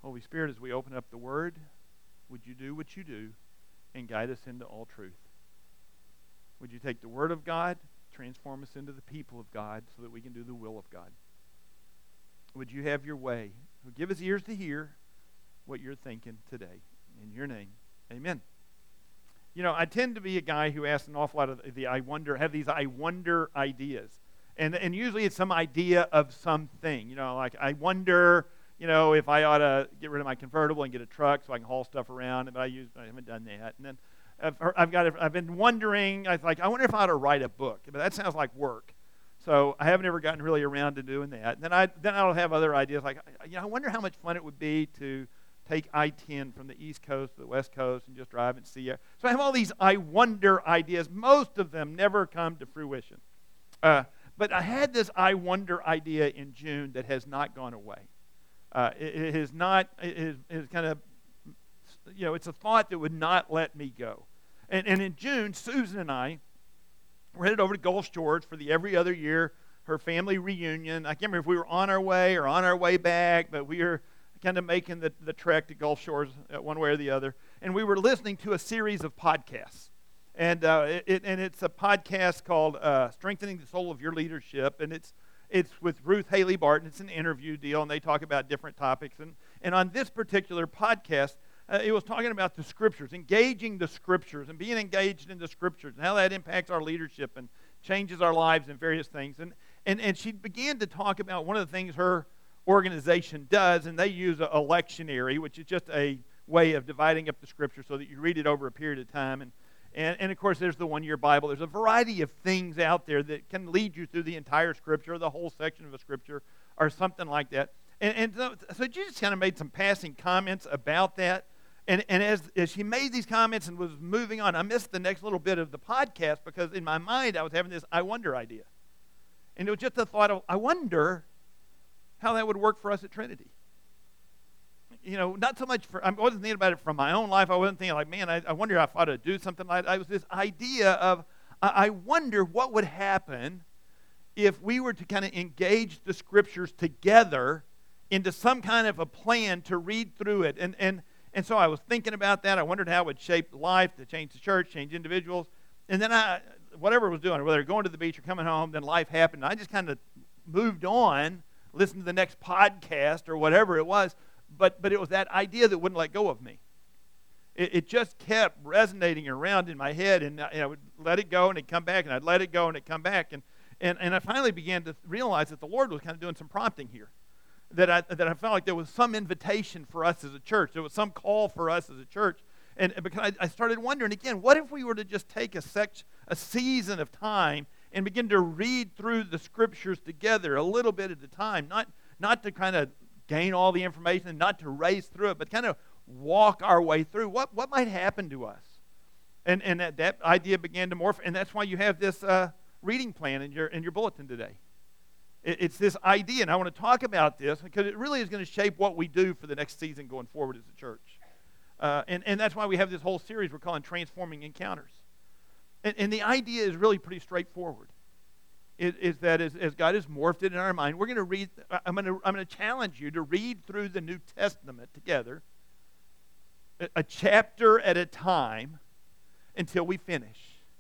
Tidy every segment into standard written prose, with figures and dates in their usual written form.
Holy Spirit, as we open up the Word, would you do what you do and guide us into all truth? Would you take the Word of God, transform us into the people of God so that we can do the will of God? Would you have your way? Give us ears to hear what you're thinking today. In your name, amen. You know, I tend to be a guy who asks an awful lot of the I wonder ideas. And usually it's some idea of something. You know, like I wonder, you know, if I ought to get rid of my convertible and get a truck so I can haul stuff around. But I haven't done that. And then I've been wondering, I wonder if I ought to write a book. But that sounds like work. So I haven't ever gotten really around to doing that. And then I'll have other ideas like, you know, I wonder how much fun it would be to take I-10 from the East Coast to the West Coast and just drive and see it. So I have all these I wonder ideas. Most of them never come to fruition. But I had this I wonder idea in June that has not gone away. It is kind of, you know, it's a thought that would not let me go. And in June, Susan and I were headed over to Gulf Shores for the every other year, her family reunion. I can't remember if we were on our way or on our way back, but we were kind of making the trek to Gulf Shores one way or the other. And we were listening to a series of podcasts. And it's a podcast called Strengthening the Soul of Your Leadership. And it's with Ruth Haley Barton. It's an interview deal, and they talk about different topics. And on this particular podcast, it was talking about the Scriptures, engaging the Scriptures and being engaged in the Scriptures and how that impacts our leadership and changes our lives and various things. And she began to talk about one of the things her organization does, and they use a lectionary, which is just a way of dividing up the Scripture so that you read it over a period of time. And of course, there's the one-year Bible. There's a variety of things out there that can lead you through the entire Scripture or the whole section of a Scripture or something like that. And so Jesus kind of made some passing comments about that. And as she made these comments and was moving on, I missed the next little bit of the podcast because in my mind I was having this I wonder idea. And it was just the thought of, I wonder how that would work for us at Trinity. You know, not so much I wasn't thinking about it from my own life. I wasn't thinking like, man, I wonder if I ought to do something like that. It was this idea of, I wonder what would happen if we were to kind of engage the Scriptures together into some kind of a plan to read through it. And so I was thinking about that. I wondered how it would shape life, to change the church, change individuals. And then whatever I was doing, whether going to the beach or coming home, then life happened. I just kind of moved on, listened to the next podcast or whatever it was. But it was that idea that wouldn't let go of me. It just kept resonating around in my head, and I would let it go, and it'd come back, and I'd let it go, and it'd come back. And I finally began to realize that the Lord was kind of doing some prompting here. That I felt like there was some invitation for us as a church. There was some call for us as a church. And because I started wondering again, what if we were to just take a season of time and begin to read through the Scriptures together a little bit at a time, not to kind of gain all the information and not to race through it, but kind of walk our way through what might happen to us. And that idea began to morph, and that's why you have this reading plan in your bulletin today. It's this idea, and I want to talk about this because it really is going to shape what we do for the next season going forward as a church. And that's why we have this whole series we're calling Transforming Encounters. And the idea is really pretty straightforward. Is that as God has morphed it in our mind, we're going to read. I'm going to challenge you to read through the New Testament together, a chapter at a time, until we finish.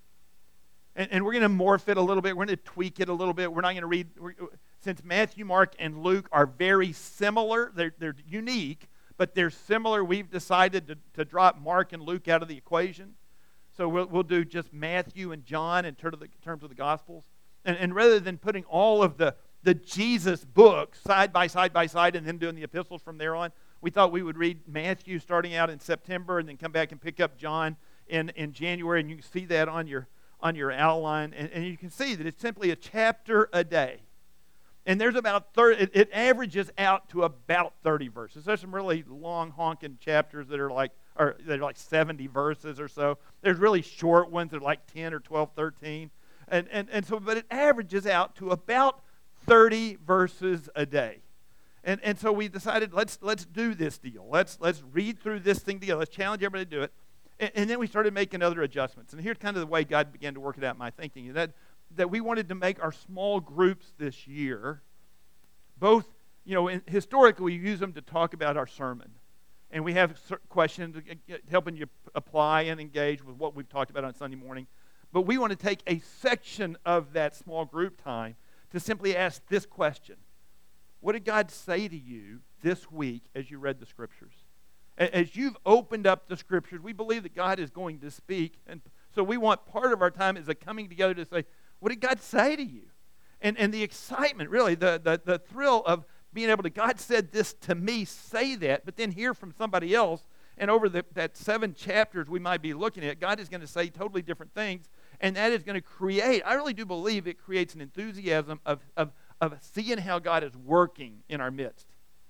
And we're going to morph it a little bit. We're going to tweak it a little bit. We're not going to read, since Matthew, Mark, and Luke are very similar. They're unique, but they're similar. We've decided to drop Mark and Luke out of the equation. So we'll do just Matthew and John in terms of the Gospels. And rather than putting all of the Jesus books side by side and then doing the epistles from there on, we thought we would read Matthew starting out in September and then come back and pick up John in January. And you can see that on your outline. And you can see that it's simply a chapter a day. And there's about 30, it averages out to about 30 verses. There's some really long honking chapters that are like 70 verses or so. There's really short ones that are like 10 or 12, 13. And so, but it averages out to about 30 verses a day. And so we decided, let's do this deal. Let's read through this thing together. Let's challenge everybody to do it. And then we started making other adjustments. And here's kind of the way God began to work it out in my thinking. That we wanted to make our small groups this year both Historically, we use them to talk about our sermon. And we have questions helping you apply and engage with what we've talked about on Sunday morning. But we want to take a section of that small group time to simply ask this question. What did God say to you this week as you read the Scriptures? As you've opened up the Scriptures, we believe that God is going to speak. And so we want part of our time is a coming together to say, what did God say to you? And the excitement, really, the thrill of being able to, God said this to me, say that, but then hear from somebody else. And over that 7 chapters we might be looking at, God is going to say totally different things. And that is going to create, I really do believe it creates an enthusiasm of seeing how God is working in our midst.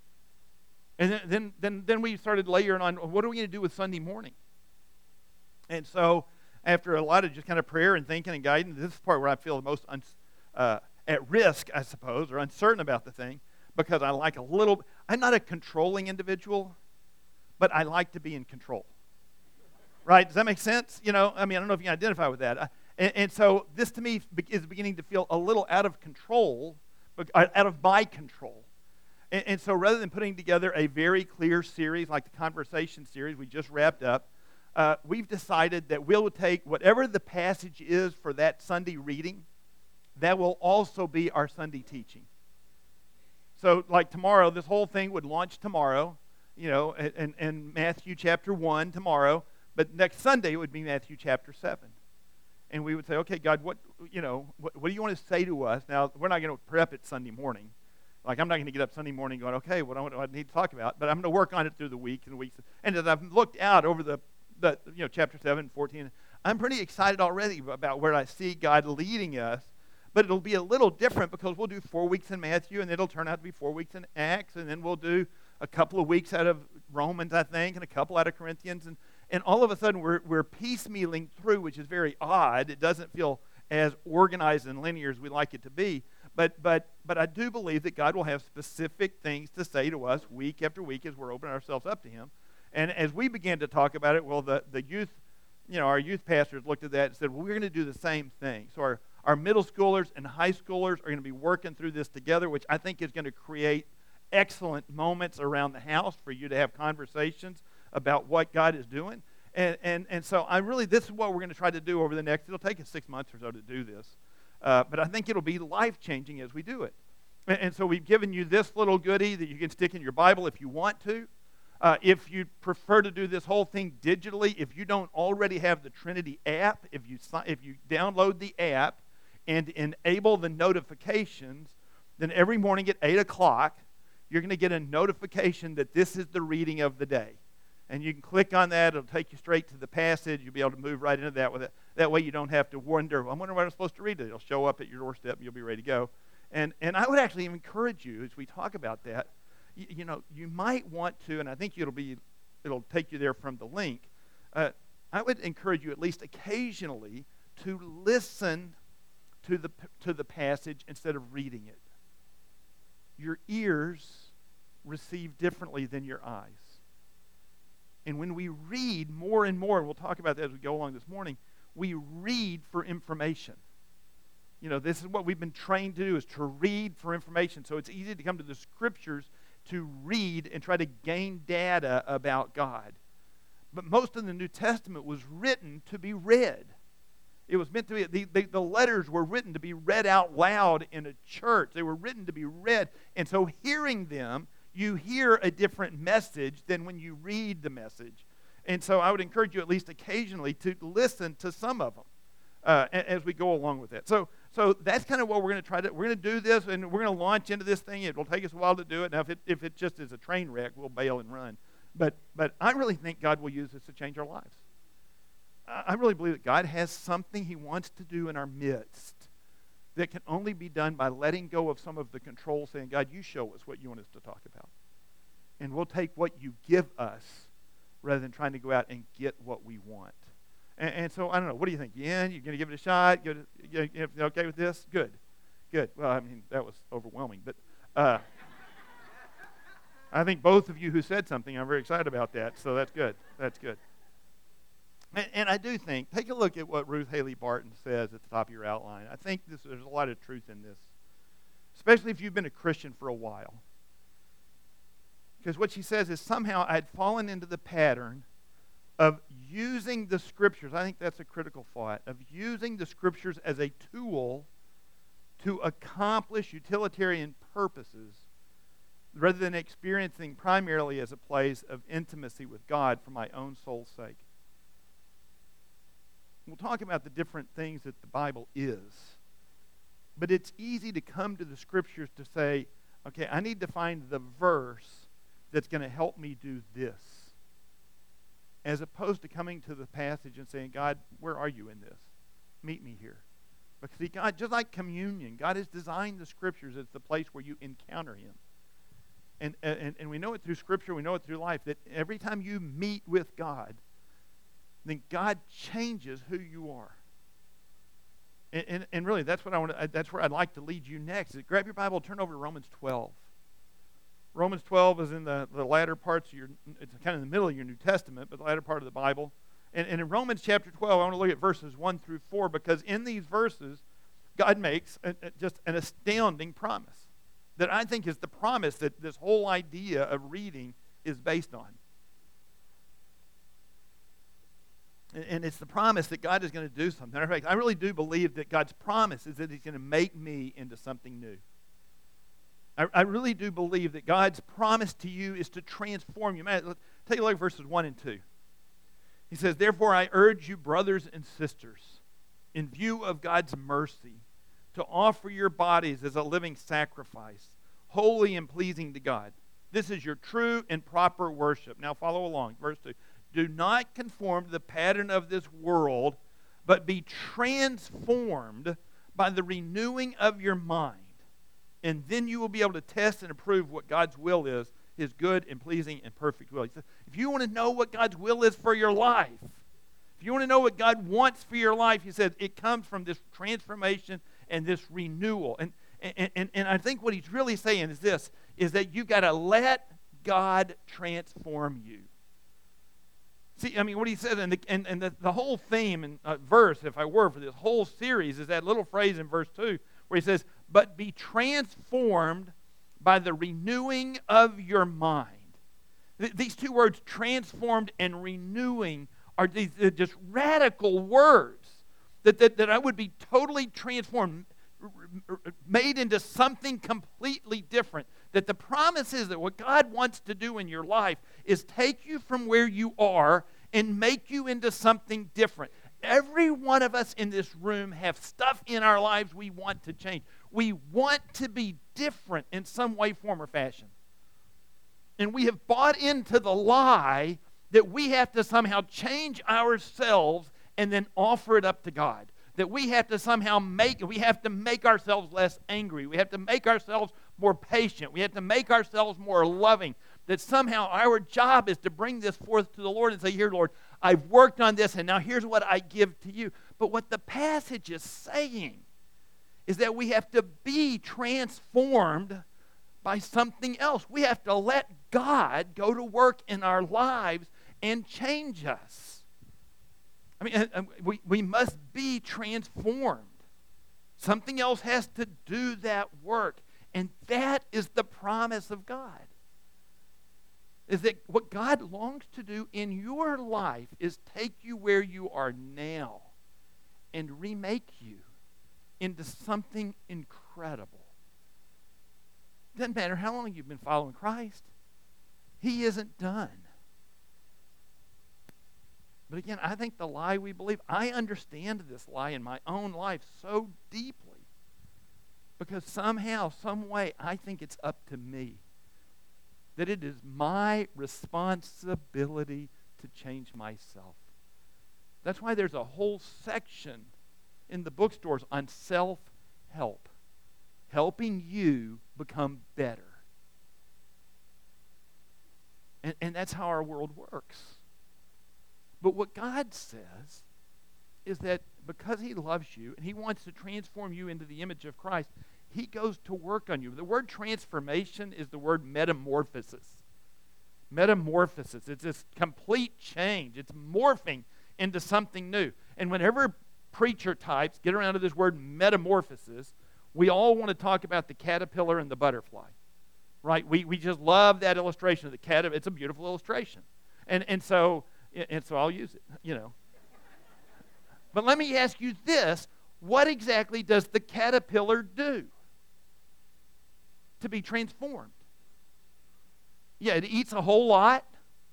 And then we started layering on, what are we going to do with Sunday morning? And so after a lot of just kind of prayer and thinking and guidance, this is the part where I feel the most at risk, I suppose, or uncertain about the thing, because I'm not a controlling individual, but I like to be in control. Right? Does that make sense? I don't know if you can identify with that. And so this to me is beginning to feel a little out of control, out of my control. And so rather than putting together a very clear series like the conversation series we just wrapped up, we've decided that we'll take whatever the passage is for that Sunday reading, that will also be our Sunday teaching. So like tomorrow, this whole thing would launch tomorrow, in Matthew chapter 1 tomorrow, but next Sunday it would be Matthew chapter 7. And we would say, okay, God, what do you want to say to us? Now, we're not going to prep it Sunday morning. Like, I'm not going to get up Sunday morning going, okay, what do I need to talk about? But I'm going to work on it through the week and weeks. And as I've looked out over the chapter 7, 14, I'm pretty excited already about where I see God leading us. But it'll be a little different because we'll do 4 weeks in Matthew, and it'll turn out to be 4 weeks in Acts, and then we'll do a couple of weeks out of Romans, I think, and a couple out of Corinthians. And all of a sudden, we're piecemealing through, which is very odd. It doesn't feel as organized and linear as we like it to be. But I do believe that God will have specific things to say to us week after week as we're opening ourselves up to Him. And as we began to talk about it, well, the youth, our youth pastors looked at that and said, well, we're going to do the same thing. So our middle schoolers and high schoolers are going to be working through this together, which I think is going to create excellent moments around the house for you to have conversations about what God is doing. And so this is what we're going to try to do over the next, it'll take us 6 months or so to do this. But I think it'll be life-changing as we do it. And so we've given you this little goodie that you can stick in your Bible if you want to. If you prefer to do this whole thing digitally, if you don't already have the Trinity app, if you download the app and enable the notifications, then every morning at 8 o'clock, you're going to get a notification that this is the reading of the day. And you can click on that. It'll take you straight to the passage. You'll be able to move right into that with it. That way you don't have to wonder, I wonder what I'm supposed to read. It'll show up at your doorstep and you'll be ready to go. And I would actually encourage you as we talk about that, you might want to, and I think it'll take you there from the link. I would encourage you at least occasionally to listen to the passage instead of reading it. Your ears receive differently than your eyes. And when we read more and more, and we'll talk about that as we go along this morning, we read for information. This is what we've been trained to do, is to read for information. So it's easy to come to the Scriptures to read and try to gain data about God. But most of the New Testament was written to be read. It was meant to be, the letters were written to be read out loud in a church. They were written to be read. And so hearing them, you hear a different message than when you read the message. And so I would encourage you at least occasionally to listen to some of them as we go along with it. So that's kind of what we're going to try to, we're going to do this, and we're going to launch into this thing. It will take us a while to do it. Now, if it just is a train wreck, we'll bail and run. But I really think God will use this to change our lives. I really believe that God has something He wants to do in our midst that can only be done by letting go of some of the control, saying, God, you show us what you want us to talk about. And we'll take what you give us rather than trying to go out and get what we want. And so, I don't know, what do you think? You in? You're going to give it a shot? You okay with this? Good. Well, I mean, that was overwhelming. But I think both of you who said something, I'm very excited about that. So that's good. That's good. And I do think, take a look at what Ruth Haley Barton says at the top of your outline. I think there's a lot of truth in this, especially if you've been a Christian for a while. Because what she says is somehow I had fallen into the pattern of using the Scriptures. I think that's a critical thought, of using the Scriptures as a tool to accomplish utilitarian purposes rather than experiencing primarily as a place of intimacy with God for my own soul's sake. We'll talk about the different things that the Bible is. But it's easy to come to the Scriptures to say, okay, I need to find the verse that's going to help me do this, as opposed to coming to the passage and saying, God, where are you in this? Meet me here. Because see, God, just like communion, God has designed the Scriptures as the place where you encounter Him. And we know it through Scripture, we know it through life, that every time you meet with God, then God changes who you are. And really, that's what I want. That's where I'd like to lead you next. Grab your Bible, turn over to Romans 12. Romans 12 is in the latter parts of it's kind of in the middle of your New Testament, but the latter part of the Bible. And in Romans chapter 12, I want to look at verses 1 through 4, because in these verses, God makes just an astounding promise that I think is the promise that this whole idea of reading is based on. And it's the promise that God is going to do something. Matter of fact, I really do believe that God's promise is that He's going to make me into something new. I really do believe that God's promise to you is to transform you. Man, take a look at verses 1 and 2. He says, therefore I urge you, brothers and sisters, in view of God's mercy, to offer your bodies as a living sacrifice, holy and pleasing to God. This is your true and proper worship. Now follow along. Verse 2. Do not conform to the pattern of this world, but be transformed by the renewing of your mind. And then you will be able to test and approve what God's will is, His good and pleasing and perfect will. He says, if you want to know what God's will is for your life, if you want to know what God wants for your life, He says, it comes from this transformation and this renewal. And I think what He's really saying is this, is that you got to let God transform you. See, I mean, what he says, and the whole theme and verse, if I were, for this whole series is that little phrase in verse 2 where he says, but be transformed by the renewing of your mind. These two words, transformed and renewing, are these just radical words that I would be totally transformed, made into something completely different. That the promise is that what God wants to do in your life is take you from where you are and make you into something different. Every one of us in this room have stuff in our lives we want to change. We want to be different in some way, form, or fashion. And we have bought into the lie that we have to somehow change ourselves and then offer it up to God. That we have to somehow make ourselves less angry. We have to make ourselves more patient. We have to make ourselves more loving. That somehow our job is to bring this forth to the Lord and say, here, Lord, I've worked on this, and now here's what I give to you. But what the passage is saying is that we have to be transformed by something else. We have to let God go to work in our lives and change us. I mean, we must be transformed. Something else has to do that work. And that is the promise of God. Is that what God longs to do in your life is take you where you are now and remake you into something incredible. Doesn't matter how long you've been following Christ. He isn't done. But again, I think the lie we believe, I understand this lie in my own life so deeply. Because somehow, some way, I think it's up to me. That it is my responsibility to change myself. That's why there's a whole section in the bookstores on self-help. Helping you become better. And that's how our world works. But what God says is that because He loves you and He wants to transform you into the image of Christ, He goes to work on you. The word transformation is the word metamorphosis. Metamorphosis. It's this complete change. It's morphing into something new. And whenever preacher types get around to this word metamorphosis, we all want to talk about the caterpillar and the butterfly. right? We just love that illustration of the caterpillar. It's a beautiful illustration. And so I'll use it, But let me ask you this. What exactly does the caterpillar do to be transformed? Yeah, it eats a whole lot.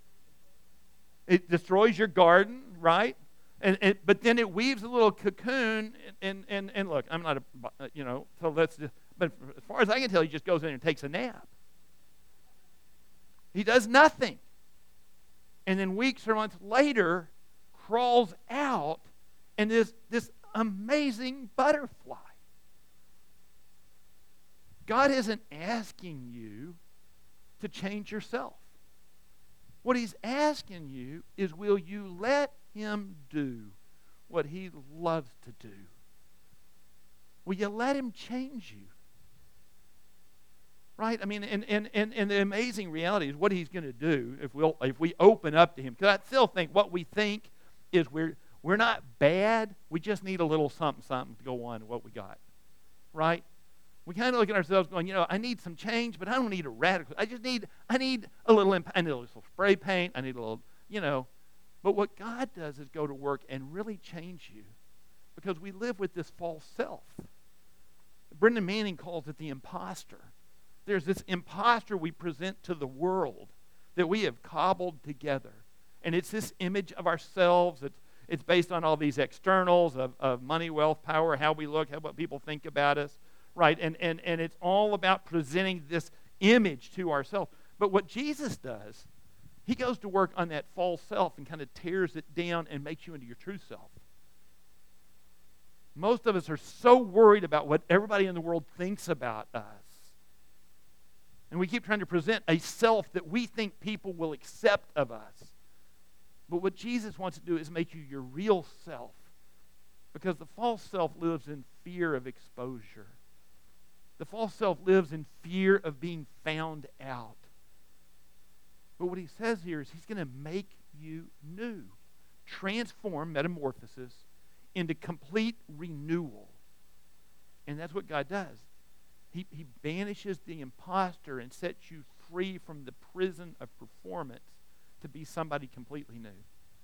It destroys your garden, right? But then it weaves a little cocoon, and look, I'm not so let's just, but as far as I can tell, he just goes in and takes a nap. He does nothing. And then weeks or months later, crawls out, and this amazing butterfly. God isn't asking you to change yourself. What he's asking you is, will you let him do what he loves to do? Will you let him change you? Right? I mean, and the amazing reality is what he's going to do if we open up to him. Because I still think what we think is we're not bad. We just need a little something to go on to what we got. Right? We kind of look at ourselves going, I need some change, but I don't need a radical. I need a little spray paint. I need a little, But what God does is go to work and really change you, because we live with this false self. Brendan Manning calls it the imposter. There's this imposter we present to the world that we have cobbled together. And it's this image of ourselves. It's based on all these externals of money, wealth, power, how we look, what people think about us. Right, and it's all about presenting this image to ourselves. But what Jesus does, he goes to work on that false self and kind of tears it down and makes you into your true self. Most of us are so worried about what everybody in the world thinks about us. And we keep trying to present a self that we think people will accept of us. But what Jesus wants to do is make you your real self, because the false self lives in fear of exposure. The false self lives in fear of being found out. But what he says here is he's going to make you new. Transform, metamorphosis, into complete renewal. And that's what God does. He banishes the imposter and sets you free from the prison of performance to be somebody completely new.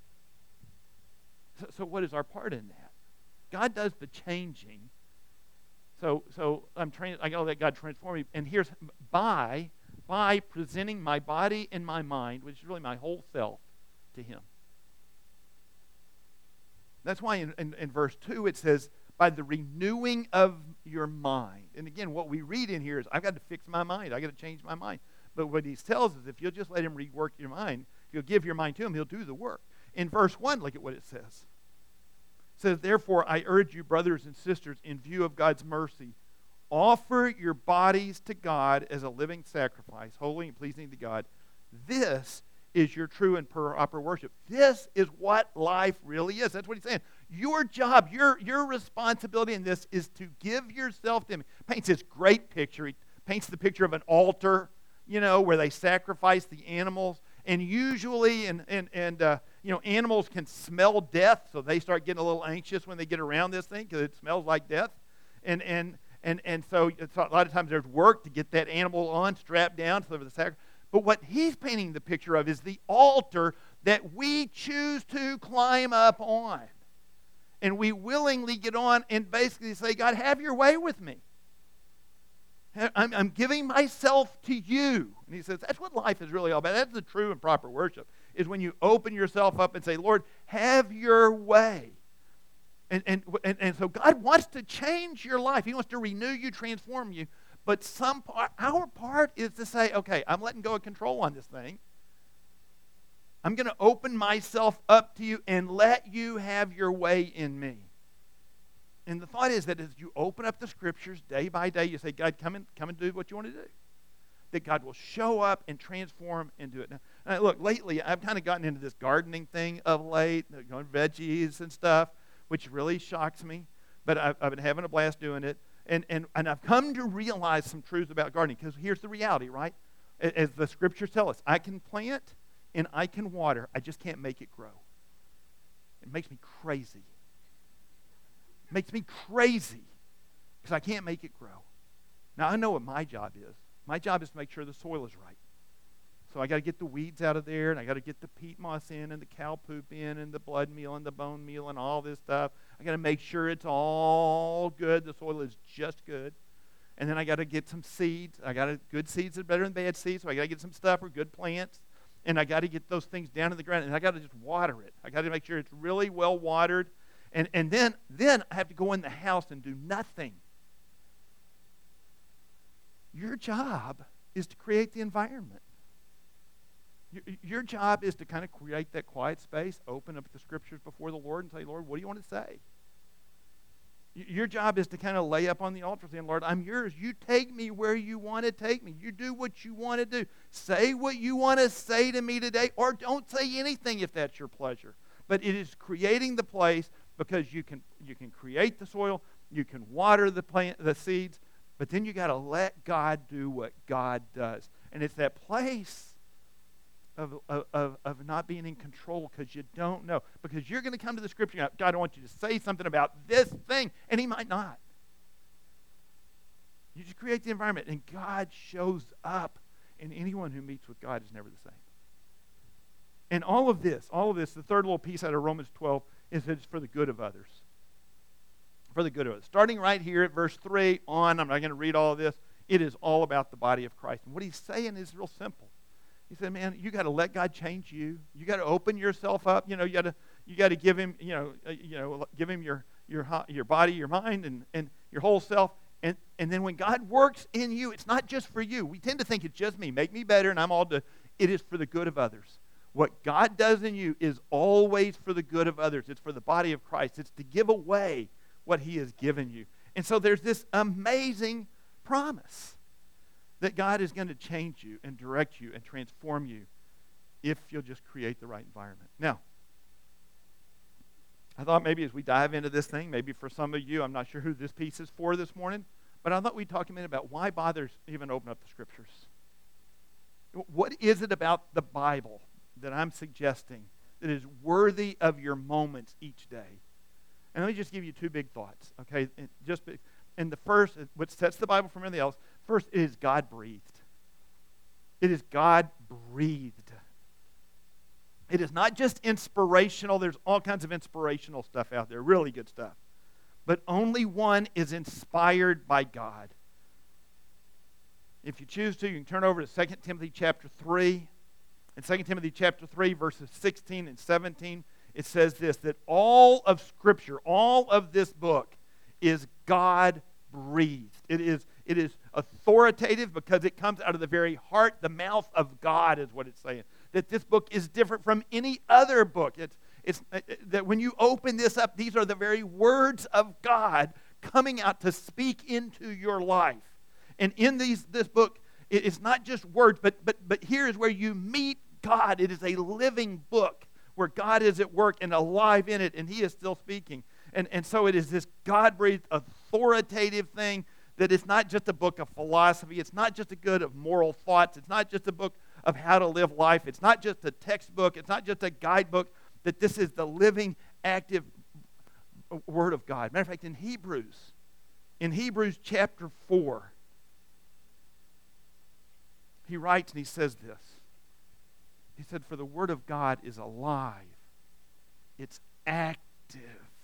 So what is our part in that? God does the changing. So I got to let God transform me. And here's by presenting my body and my mind, which is really my whole self, to him. That's why in verse 2 it says, by the renewing of your mind. And again, what we read in here is, I've got to fix my mind. I've got to change my mind. But what he tells us, if you'll just let him rework your mind, if you'll give your mind to him, he'll do the work. In verse 1, look at what it says. It says, therefore, I urge you, brothers and sisters, in view of God's mercy, offer your bodies to God as a living sacrifice, holy and pleasing to God. This is your true and proper worship. This is what life really is. That's what he's saying. Your job, your responsibility in this is to give yourself to him. He paints this great picture. He paints the picture of an altar, where they sacrifice the animals. And usually, animals can smell death, so they start getting a little anxious when they get around this thing because it smells like death. And so a lot of times there's work to get that animal strapped down for the sacrifice. But what he's painting the picture of is the altar that we choose to climb up on. And we willingly get on and basically say, God, have your way with me. I'm giving myself to you. And he says, that's what life is really all about. That's the true and proper worship, is when you open yourself up and say, Lord, have your way. And so God wants to change your life. He wants to renew you, transform you. But our part is to say, okay, I'm letting go of control on this thing. I'm going to open myself up to you and let you have your way in me. And the thought is that as you open up the scriptures day by day, you say, God, come and do what you want to do. That God will show up and transform and do it. Now, look, lately, I've kind of gotten into this gardening thing of late, going veggies and stuff, which really shocks me. But I've been having a blast doing it. And I've come to realize some truths about gardening. Because here's the reality, right? As the scriptures tell us, I can plant and I can water. I just can't make it grow. It makes me crazy. Makes me crazy because I can't make it grow. Now, I know what my job is. My job is to make sure the soil is right. So I got to get the weeds out of there, and I got to get the peat moss in, and the cow poop in, and the blood meal, and the bone meal, and all this stuff. I got to make sure it's all good. The soil is just good. And then I got to get some seeds. Good seeds are better than bad seeds, so I got to get some stuff for good plants. And I got to get those things down in the ground, and I got to just water it. I got to make sure it's really well watered. And then I have to go in the house and do nothing. Your job is to create the environment. Your job is to kind of create that quiet space, open up the scriptures before the Lord and say, Lord, what do you want to say? Your job is to kind of lay up on the altar saying, Lord, I'm yours. You take me where you want to take me. You do what you want to do. Say what you want to say to me today, or don't say anything if that's your pleasure. But it is creating the place, because you can create the soil, you can water the seeds, but then you got to let God do what God does. And it's that place of not being in control because you don't know. Because you're going to come to the scripture and God, I want you to say something about this thing, and he might not. You just create the environment, and God shows up, and anyone who meets with God is never the same. And all of this, the third little piece out of Romans 12 is that it's for the good of others. For the good of others. Starting right here at verse 3 on, I'm not going to read all of this, it is all about the body of Christ. And what he's saying is real simple. He said, man, you got to let God change you. You got to open yourself up. You got to give him, give him your body, your mind, and your whole self. And then when God works in you, it's not just for you. We tend to think it's just me. Make me better, and I'm all to. It is for the good of others. What God does in you is always for the good of others. It's for the body of Christ. It's to give away what he has given you. And so there's this amazing promise that God is going to change you and direct you and transform you if you'll just create the right environment. Now, I thought maybe as we dive into this thing, maybe for some of you, I'm not sure who this piece is for this morning, but I thought we'd talk a minute about why bother even open up the scriptures. What is it about the Bible that I'm suggesting that is worthy of your moments each day? And let me just give you two big thoughts, okay? And the first, what sets the Bible from everything else, first, it is God-breathed. It is God-breathed. It is not just inspirational. There's all kinds of inspirational stuff out there, really good stuff. But only one is inspired by God. If you choose to, you can turn over to 2 Timothy chapter 3. In 2 Timothy chapter 3, verses 16 and 17, it says this, that all of Scripture, all of this book is God-breathed. It is authoritative because it comes out of the very heart, the mouth of God is what it's saying. That this book is different from any other book. It's that when you open this up, these are the very words of God coming out to speak into your life. And in this book, it's not just words, but here is where you meet God. It is a living book where God is at work and alive in it, and he is still speaking. And so it is this God-breathed, authoritative thing that it's not just a book of philosophy. It's not just a book of moral thoughts. It's not just a book of how to live life. It's not just a textbook. It's not just a guidebook. That this is the living, active Word of God. Matter of fact, in Hebrews chapter 4, he writes and he says this. He said, for the Word of God is alive. It's active.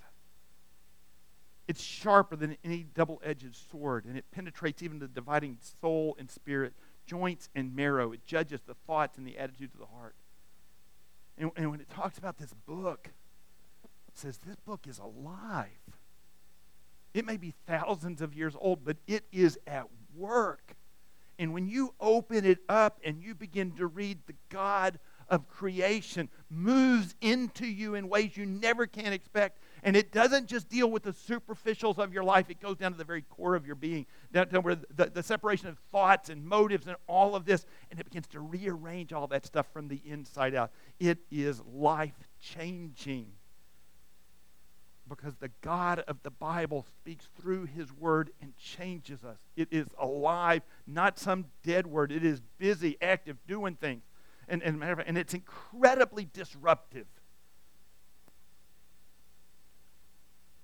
It's sharper than any double-edged sword, and it penetrates even the dividing soul and spirit, joints and marrow. It judges the thoughts and the attitudes of the heart. And when it talks about this book, it says this book is alive. It may be thousands of years old, but it is at work. And when you open it up and you begin to read, the God of creation moves into you in ways you never can expect. And it doesn't just deal with the superficials of your life. It goes down to the very core of your being, down to where the separation of thoughts and motives and all of this. And it begins to rearrange all that stuff from the inside out. It is life-changing. Because the God of the Bible speaks through his word and changes us. It is alive, not some dead word. It is busy, active, doing things. And it's incredibly disruptive.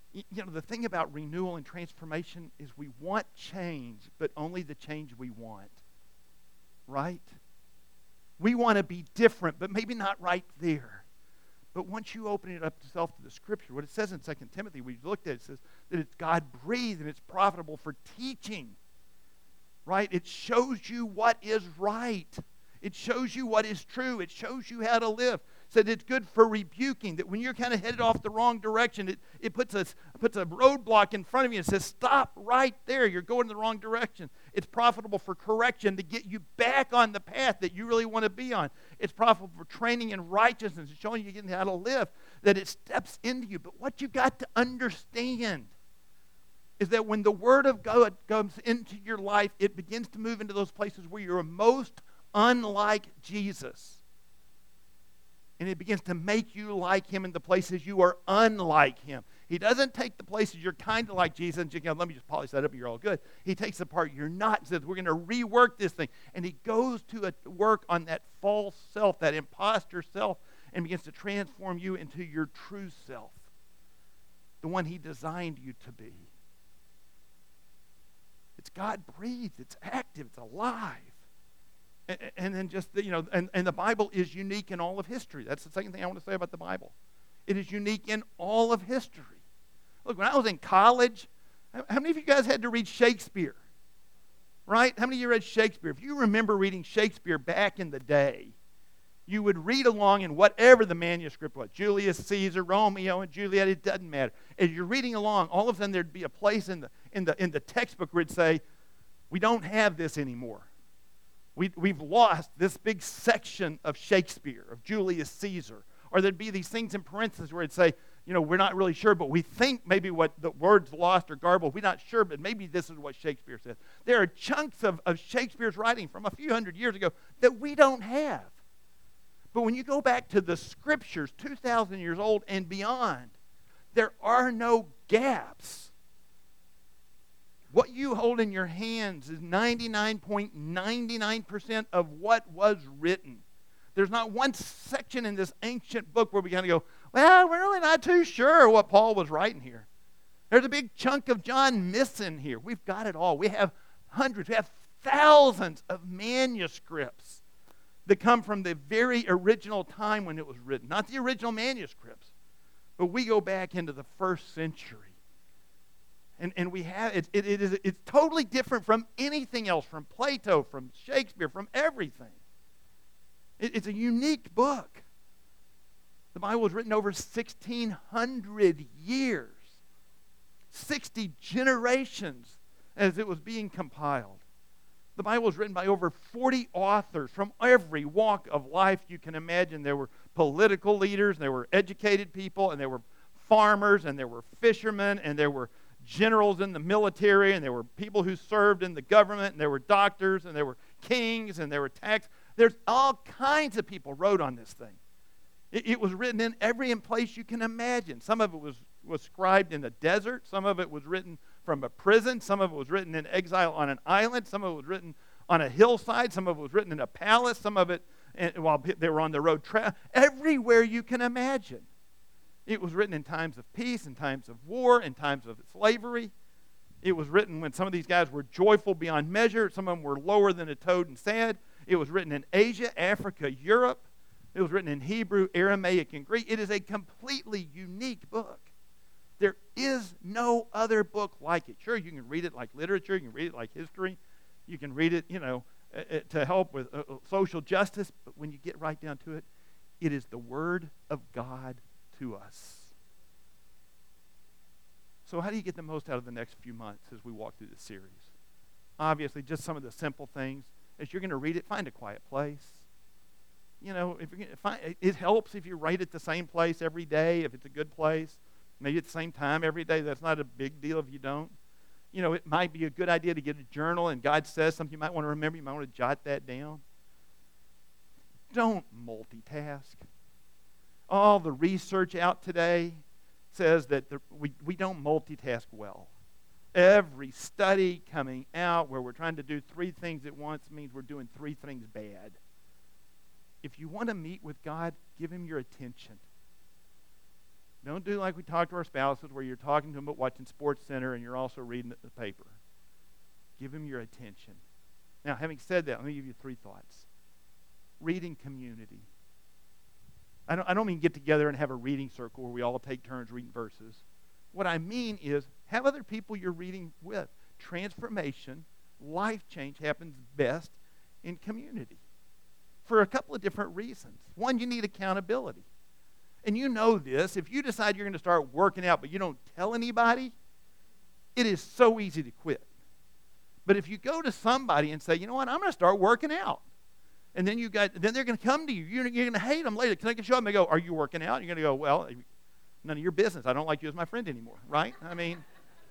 The thing about renewal and transformation is we want change, but only the change we want. Right? We want to be different, but maybe not right there. But once you open it up yourself to the Scripture, what it says in 2 Timothy, we looked at it, says that it's God-breathed and it's profitable for teaching. Right? It shows you what is right. It shows you what is true. It shows you how to live. Said it's good for rebuking, that when you're kind of headed off the wrong direction, it puts a roadblock in front of you and says, stop right there. You're going in the wrong direction. It's profitable for correction to get you back on the path that you really want to be on. It's profitable for training in righteousness and showing you how to live, that it steps into you. But what you've got to understand is that when the Word of God comes into your life, it begins to move into those places where you're most unlike Jesus. And it begins to make you like Him in the places you are unlike Him. He doesn't take the places you're kind of like Jesus and just, let me just polish that up and you're all good. He takes the part you're not and says, we're going to rework this thing. And He goes to work on that false self, that imposter self, and begins to transform you into your true self, the one He designed you to be. It's God-breathed. It's active. It's alive. And then just, and the Bible is unique in all of history. That's the second thing I want to say about the Bible. It is unique in all of history. Look, when I was in college, how many of you guys had to read Shakespeare? Right? How many of you read Shakespeare? If you remember reading Shakespeare back in the day, you would read along in whatever the manuscript was. Julius Caesar, Romeo and Juliet, it doesn't matter. As you're reading along, all of a sudden there'd be a place in the textbook where it'd say, we don't have this anymore. We've lost this big section of Shakespeare, of Julius Caesar. Or there'd be these things in parentheses where it'd say, we're not really sure, but we think maybe what the word's lost or garbled. We're not sure, but maybe this is what Shakespeare said. There are chunks of Shakespeare's writing from a few hundred years ago that we don't have. But when you go back to the Scriptures, 2,000 years old and beyond, there are no gaps. What you hold in your hands is 99.99% of what was written. There's not one section in this ancient book where we kind of go, well, we're really not too sure what Paul was writing here. There's a big chunk of John missing here. We've got it all. We have hundreds, we have thousands of manuscripts that come from the very original time when it was written. Not the original manuscripts, but we go back into the first century. And we have it's totally different from anything else, from Plato, from Shakespeare, from everything. It's a unique book. The Bible was written over 1,600 years, 60 generations as it was being compiled. The Bible was written by over 40 authors from every walk of life you can imagine. There were political leaders, and there were educated people, and there were farmers, and there were fishermen, and there were generals in the military, and there were people who served in the government, and there were doctors, and there were kings, and there were there's all kinds of people wrote on this thing. It was written in every place you can imagine. Some of it was scribed in the desert. Some of it was written from a prison. Some of it was written in exile on an island. Some of it was written on a hillside. Some of it was written in a palace. Some of it while they were on the road. Everywhere you can imagine. It was written in times of peace, in times of war, in times of slavery. It was written when some of these guys were joyful beyond measure. Some of them were lower than a toad and sad. It was written in Asia, Africa, Europe. It was written in Hebrew, Aramaic, and Greek. It is a completely unique book. There is no other book like it. Sure, you can read it like literature. You can read it like history. You can read it, to help with social justice. But when you get right down to it, it is the Word of God to us. So how do you get the most out of the next few months as we walk through this series? Obviously, just some of the simple things. As you're going to read it, find a quiet place. If you're it helps if you write at the same place every day, if it's a good place. Maybe at the same time every day. That's not a big deal if you don't. It might be a good idea to get a journal, and God says something you might want to remember. You might want to jot that down. Don't multitask. All the research out today says that we don't multitask well. Every study coming out where we're trying to do 3 things at once means we're doing 3 things bad. If you want to meet with God, give Him your attention. Don't do like we talk to our spouses where you're talking to them but watching Sports Center and you're also reading the paper. Give them your attention. Now, having said that, let me give you 3 thoughts. Reading community. I don't mean get together and have a reading circle where we all take turns reading verses. What I mean is have other people you're reading with. Transformation, life change happens best in community for a couple of different reasons. One, you need accountability. And you know this. If you decide you're going to start working out but you don't tell anybody, it is so easy to quit. But if you go to somebody and say, you know what, I'm going to start working out. And then then they're going to come to you. You're going to hate them later. Can I show up? And they go, are you working out? You're going to go, well, none of your business. I don't like you as my friend anymore, right? I mean,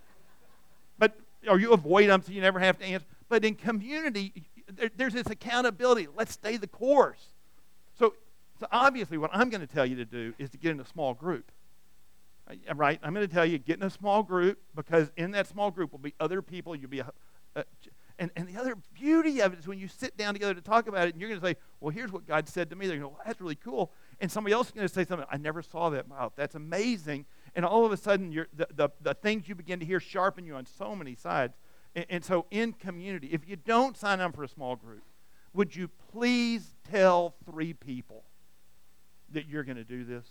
or you avoid them so you never have to answer. But in community, there's this accountability. Let's stay the course. So obviously what I'm going to tell you to do is to get in a small group. Right? I'm going to tell you, get in a small group, because in that small group will be other people. You'll be and the other beauty of it is when you sit down together to talk about it, and you're going to say, well, here's what God said to me. They're going to go, well, that's really cool. And somebody else is going to say something, I never saw that. Wow, that's amazing. And all of a sudden, the things you begin to hear sharpen you on so many sides. And so in community, if you don't sign up for a small group, would you please tell 3 people that you're going to do this?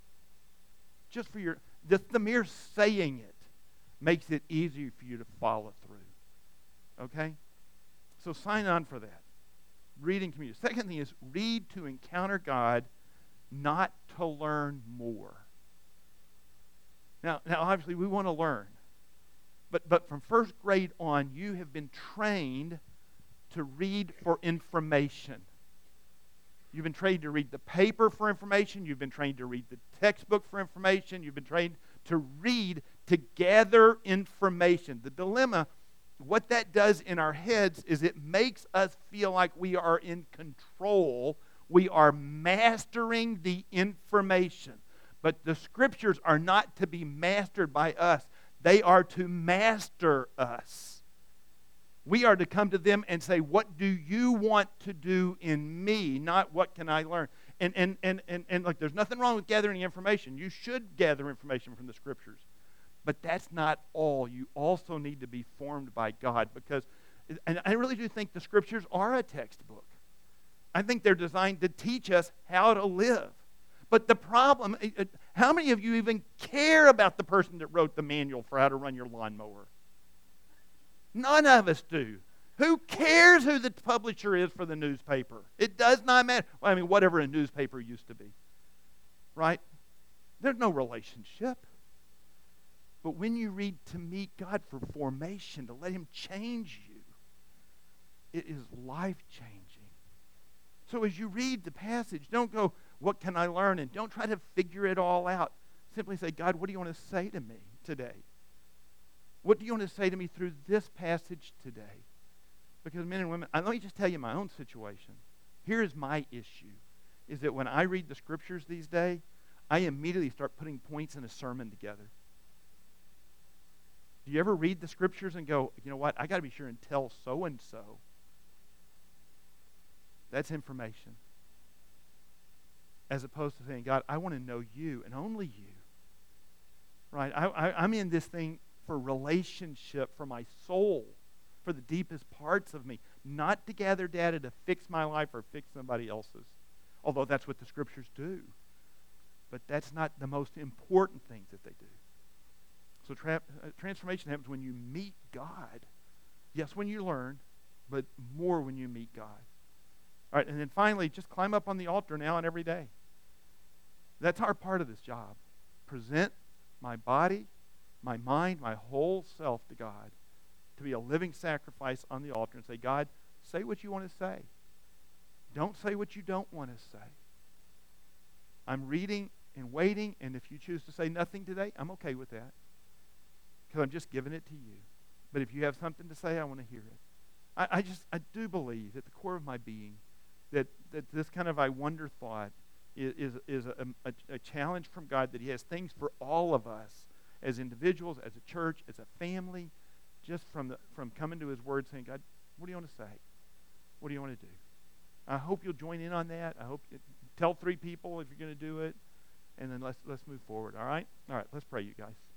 Just for the mere saying it makes it easier for you to follow through. Okay? So sign on for that. Reading community. Second thing is read to encounter God, not to learn more. Now obviously we want to learn. But from first grade on, you have been trained to read for information. You've been trained to read the paper for information. You've been trained to read the textbook for information. You've been trained to read to gather information. The dilemma, what that does in our heads is it makes us feel like we are in control. We are mastering the information. But the Scriptures are not to be mastered by us. They are to master us. We are to come to them and say, what do you want to do in me? Not what can I learn? And look, there's nothing wrong with gathering information. You should gather information from the Scriptures. But that's not all. You also need to be formed by God, because, and I really do think the Scriptures are a textbook. I think they're designed to teach us how to live. But the problem, how many of you even care about the person that wrote the manual for how to run your lawnmower? None of us do. Who cares who the publisher is for the newspaper? It does not matter. Well, I mean, whatever a newspaper used to be. Right? There's no relationship. But when you read to meet God for formation, to let Him change you, it is life-changing. So as you read the passage, don't go, what can I learn? And don't try to figure it all out. Simply say, God, what do you want to say to me today? What do you want to say to me through this passage today? Because men and women, let me just tell you my own situation. Here's my issue, is that when I read the Scriptures these days, I immediately start putting points in a sermon together. Do you ever read the Scriptures and go, you know what, I got to be sure and tell so-and-so? That's information. As opposed to saying, God, I want to know you and only you. Right? I'm in this thing for relationship, for my soul, for the deepest parts of me, not to gather data to fix my life or fix somebody else's, although that's what the Scriptures do. But that's not the most important things that they do. So transformation happens when you meet God. Yes, when you learn, but more when you meet God. All right, and then finally, just climb up on the altar now and every day. That's our part of this job. Present my body, my mind, my whole self to God, to be a living sacrifice on the altar, and say, God, say what you want to say. Don't say what you don't want to say. I'm reading and waiting, and if you choose to say nothing today, I'm okay with that, because I'm just giving it to you. But if you have something to say, I want to hear it. I do believe at the core of my being that this kind of I wonder thought is a challenge from God, that He has things for all of us as individuals, as a church, as a family, just from coming to His Word saying, God, what do you want to say? What do you want to do? I hope you'll join in on that. I hope you tell 3 people if you're going to do it. and then let's move forward. All right? All right, let's pray, you guys.